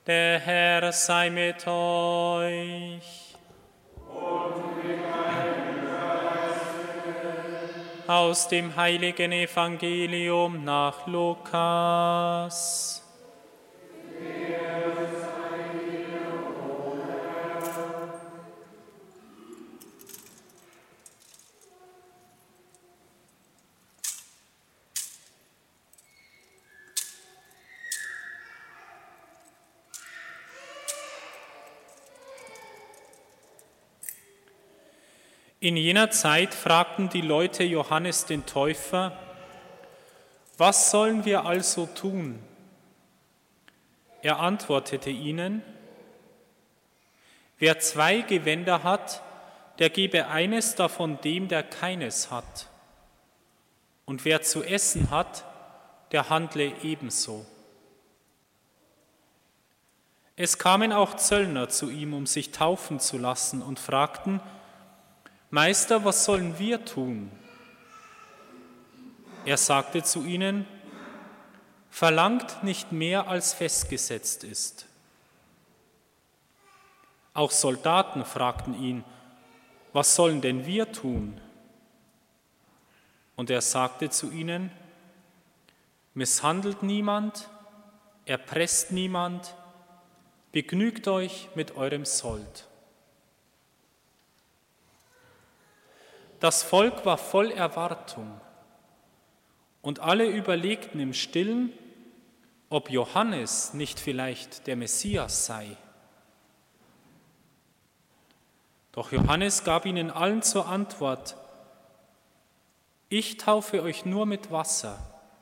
Der Herr sei mit euch. Und mit deinem Geiste. Aus dem heiligen Evangelium nach Lukas. In jener Zeit fragten die Leute Johannes den Täufer: Was sollen wir also tun? Er antwortete ihnen: Wer 2 Gewänder hat, der gebe eines davon dem, der keines hat. Und wer zu essen hat, der handle ebenso. Es kamen auch Zöllner zu ihm, um sich taufen zu lassen, und fragten: Meister, was sollen wir tun? Er sagte zu ihnen: Verlangt nicht mehr, als festgesetzt ist. Auch Soldaten fragten ihn: Was sollen denn wir tun? Und er sagte zu ihnen: Misshandelt niemand, erpresst niemand, begnügt euch mit eurem Sold. Das Volk war voll Erwartung, und alle überlegten im Stillen, ob Johannes nicht vielleicht der Messias sei. Doch Johannes gab ihnen allen zur Antwort: Ich taufe euch nur mit Wasser.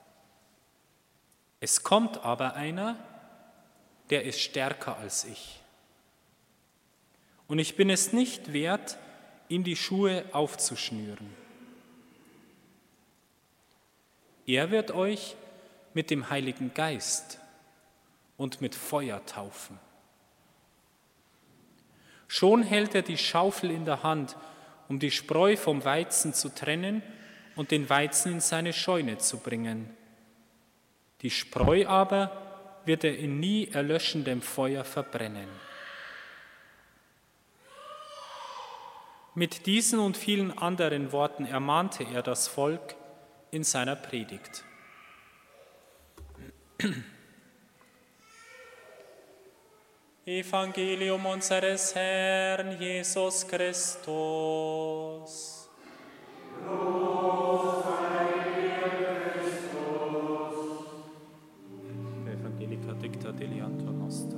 Es kommt aber einer, der ist stärker als ich. Und ich bin es nicht wert, ihm die Schuhe aufzuschnüren. Er wird euch mit dem Heiligen Geist und mit Feuer taufen. Schon hält er die Schaufel in der Hand, um die Spreu vom Weizen zu trennen und den Weizen in seine Scheune zu bringen. Die Spreu aber wird er in nie erlöschendem Feuer verbrennen. Mit diesen und vielen anderen Worten ermahnte er das Volk in seiner Predigt. Evangelium unseres Herrn Jesus Christus. Los sei dir, Christus. Evangelica dicta deliantur nostra.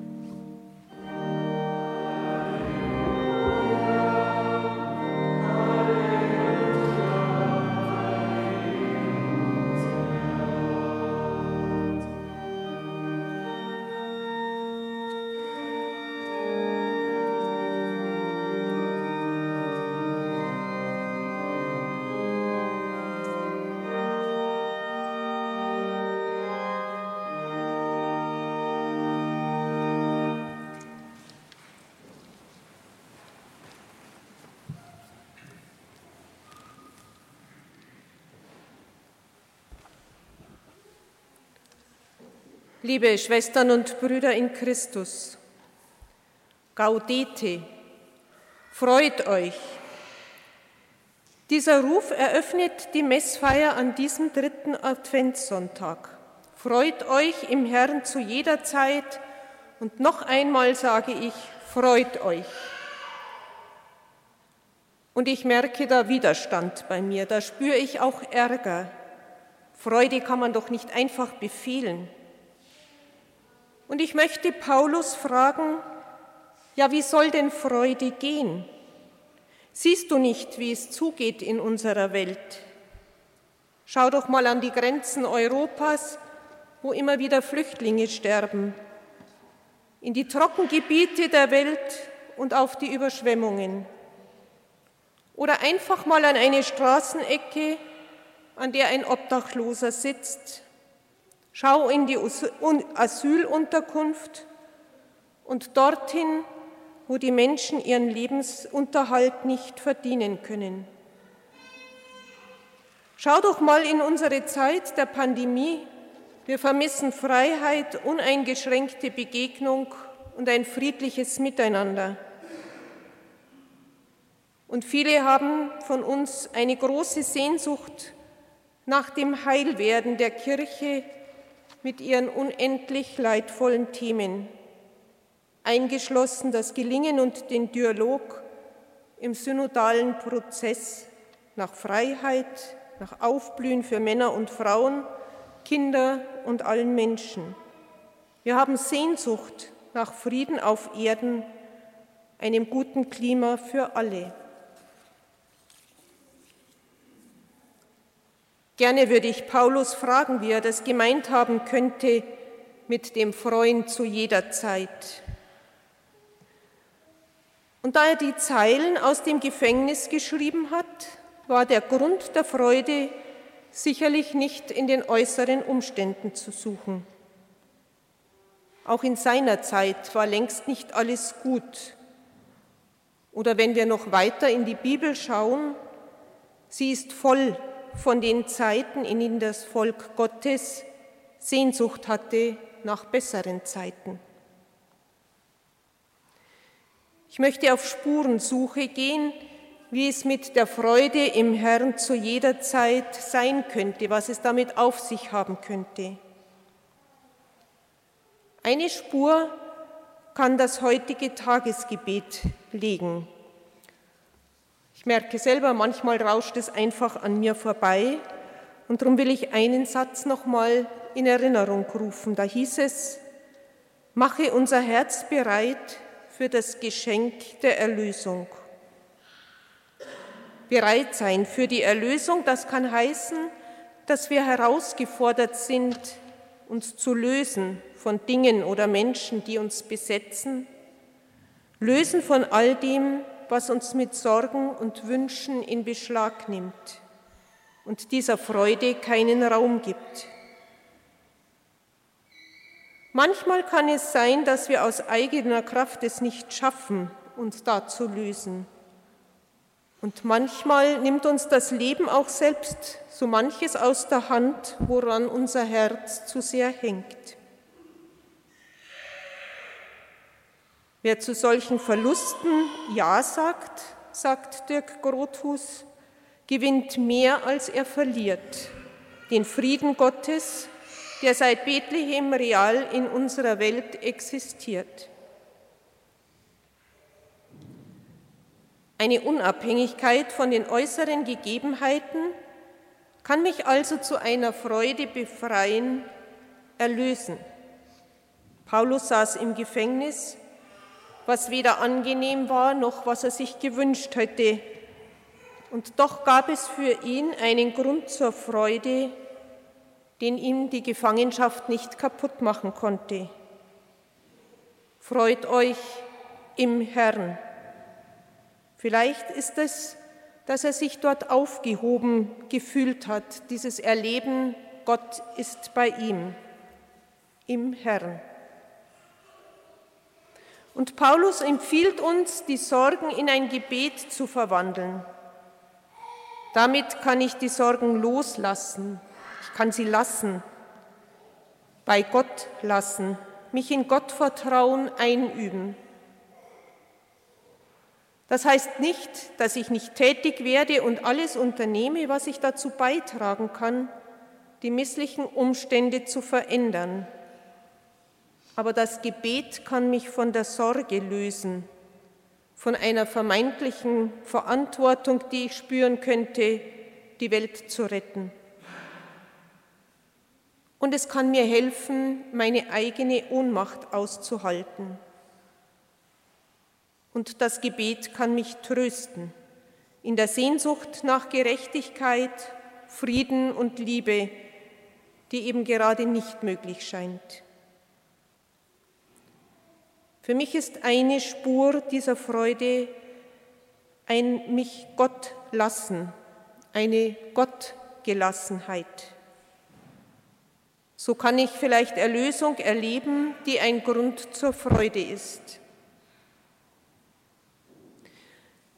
Liebe Schwestern und Brüder in Christus, Gaudete, freut euch. Dieser Ruf eröffnet die Messfeier an diesem 3. Adventssonntag. Freut euch im Herrn zu jeder Zeit und noch einmal sage ich, freut euch. Und ich merke da Widerstand bei mir, da spüre ich auch Ärger. Freude kann man doch nicht einfach befehlen. Und ich möchte Paulus fragen, ja, wie soll denn Freude gehen? Siehst du nicht, wie es zugeht in unserer Welt? Schau doch mal an die Grenzen Europas, wo immer wieder Flüchtlinge sterben, in die Trockengebiete der Welt und auf die Überschwemmungen. Oder einfach mal an eine Straßenecke, an der ein Obdachloser sitzt. Schau in die Asylunterkunft und dorthin, wo die Menschen ihren Lebensunterhalt nicht verdienen können. Schau doch mal in unsere Zeit der Pandemie, Wir vermissen Freiheit, uneingeschränkte Begegnung und ein friedliches Miteinander. Und viele haben von uns eine große Sehnsucht nach dem Heilwerden der Kirche mit ihren unendlich leidvollen Themen, eingeschlossen das Gelingen und den Dialog im synodalen Prozess nach Freiheit, nach Aufblühen für Männer und Frauen, Kinder und allen Menschen. Wir haben Sehnsucht nach Frieden auf Erden, einem guten Klima für alle. Gerne würde ich Paulus fragen, wie er das gemeint haben könnte mit dem Freuen zu jeder Zeit. Und da er die Zeilen aus dem Gefängnis geschrieben hat, war der Grund der Freude sicherlich nicht in den äußeren Umständen zu suchen. Auch in seiner Zeit war längst nicht alles gut. Oder wenn wir noch weiter in die Bibel schauen, sie ist voll von den Zeiten, in denen das Volk Gottes Sehnsucht hatte nach besseren Zeiten. Ich möchte auf Spurensuche gehen, wie es mit der Freude im Herrn zu jeder Zeit sein könnte, was es damit auf sich haben könnte. Eine Spur kann das heutige Tagesgebet legen. Ich merke selber, manchmal rauscht es einfach an mir vorbei und darum will ich einen Satz nochmal in Erinnerung rufen. Da hieß es: Mache unser Herz bereit für das Geschenk der Erlösung. Bereit sein für die Erlösung, das kann heißen, dass wir herausgefordert sind, uns zu lösen von Dingen oder Menschen, die uns besetzen, lösen von all dem, was uns mit Sorgen und Wünschen in Beschlag nimmt und dieser Freude keinen Raum gibt. Manchmal kann es sein, dass wir aus eigener Kraft es nicht schaffen, uns da zu lösen. Und manchmal nimmt uns das Leben auch selbst so manches aus der Hand, woran unser Herz zu sehr hängt. Wer zu solchen Verlusten Ja sagt, sagt Dirk Grothus, gewinnt mehr, als er verliert. Den Frieden Gottes, der seit Bethlehem real in unserer Welt existiert. Eine Unabhängigkeit von den äußeren Gegebenheiten kann mich also zu einer Freude befreien, erlösen. Paulus saß im Gefängnis, was weder angenehm war, noch was er sich gewünscht hätte. Und doch gab es für ihn einen Grund zur Freude, den ihm die Gefangenschaft nicht kaputt machen konnte. Freut euch im Herrn. Vielleicht ist es, dass er sich dort aufgehoben gefühlt hat, dieses Erleben, Gott ist bei ihm, im Herrn. Und Paulus empfiehlt uns, die Sorgen in ein Gebet zu verwandeln. Damit kann ich die Sorgen loslassen, ich kann sie lassen, bei Gott lassen, mich in Gottvertrauen einüben. Das heißt nicht, dass ich nicht tätig werde und alles unternehme, was ich dazu beitragen kann, die misslichen Umstände zu verändern. Aber das Gebet kann mich von der Sorge lösen, von einer vermeintlichen Verantwortung, die ich spüren könnte, die Welt zu retten. Und es kann mir helfen, meine eigene Ohnmacht auszuhalten. Und das Gebet kann mich trösten in der Sehnsucht nach Gerechtigkeit, Frieden und Liebe, die eben gerade nicht möglich scheint. Für mich ist eine Spur dieser Freude ein mich Gott lassen, eine Gottgelassenheit. So kann ich vielleicht Erlösung erleben, die ein Grund zur Freude ist.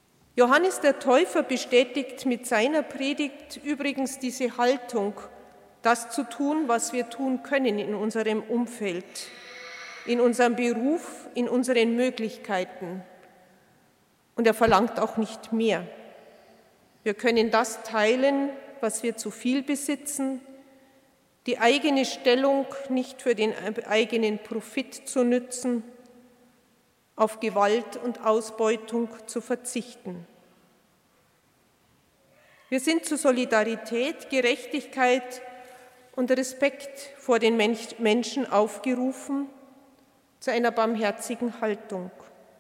Johannes der Täufer bestätigt mit seiner Predigt übrigens diese Haltung das zu tun, was wir tun können in unserem Umfeld, in unserem Beruf, in unseren Möglichkeiten. Und er verlangt auch nicht mehr. Wir können das teilen, was wir zu viel besitzen, die eigene Stellung nicht für den eigenen Profit zu nützen, auf Gewalt und Ausbeutung zu verzichten. Wir sind zu Solidarität, Gerechtigkeit und Respekt vor den Menschen aufgerufen, zu einer barmherzigen Haltung.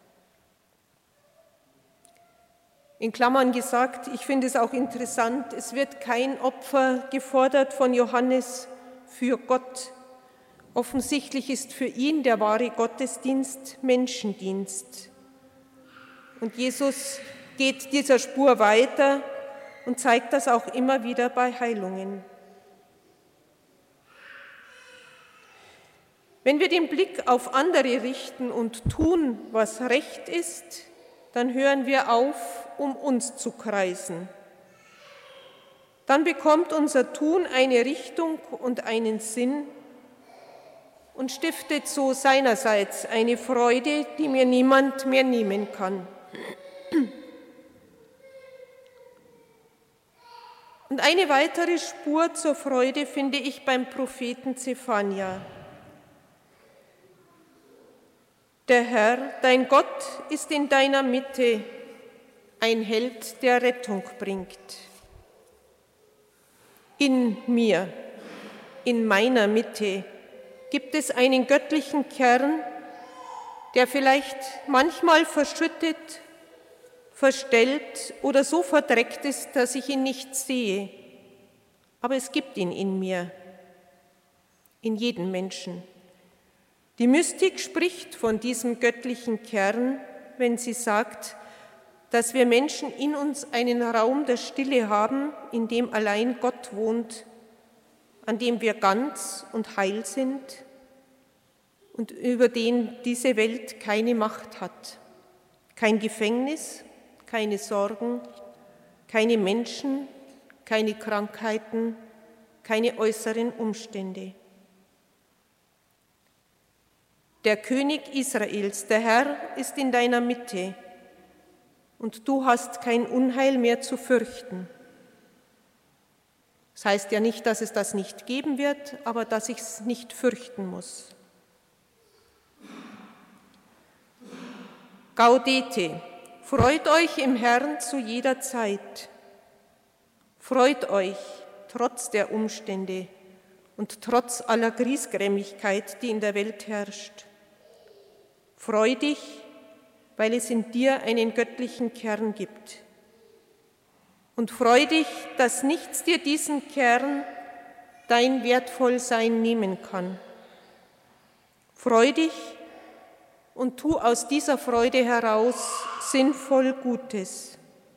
In Klammern gesagt, ich finde es auch interessant, es wird kein Opfer gefordert von Johannes für Gott. Offensichtlich ist für ihn der wahre Gottesdienst Menschendienst. Und Jesus geht dieser Spur weiter und zeigt das auch immer wieder bei Heilungen. Wenn wir den Blick auf andere richten und tun, was recht ist, dann hören wir auf, um uns zu kreisen. Dann bekommt unser Tun eine Richtung und einen Sinn und stiftet so seinerseits eine Freude, die mir niemand mehr nehmen kann. Und eine weitere Spur zur Freude finde ich beim Propheten Zephania. Der Herr, dein Gott, ist in deiner Mitte, ein Held, der Rettung bringt. In mir, in meiner Mitte, gibt es einen göttlichen Kern, der vielleicht manchmal verschüttet, verstellt oder so verdreckt ist, dass ich ihn nicht sehe. Aber es gibt ihn in mir, in jedem Menschen. Die Mystik spricht von diesem göttlichen Kern, wenn sie sagt, dass wir Menschen in uns einen Raum der Stille haben, in dem allein Gott wohnt, an dem wir ganz und heil sind und über den diese Welt keine Macht hat. Kein Gefängnis, keine Sorgen, keine Menschen, keine Krankheiten, keine äußeren Umstände. Der König Israels, der Herr, ist in deiner Mitte und du hast kein Unheil mehr zu fürchten. Das heißt ja nicht, dass es das nicht geben wird, aber dass ich es nicht fürchten muss. Gaudete, freut euch im Herrn zu jeder Zeit. Freut euch trotz der Umstände und trotz aller Griesgrämigkeit, die in der Welt herrscht. Freu dich, weil es in dir einen göttlichen Kern gibt. Und freu dich, dass nichts dir diesen Kern, dein Wertvollsein nehmen kann. Freu dich und tu aus dieser Freude heraus sinnvoll Gutes.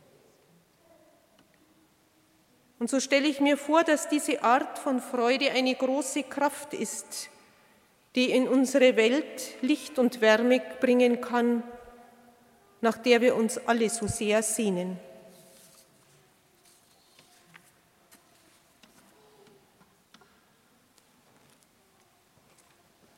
Und so stelle ich mir vor, dass diese Art von Freude eine große Kraft ist, die in unsere Welt Licht und Wärme bringen kann, nach der wir uns alle so sehr sehnen.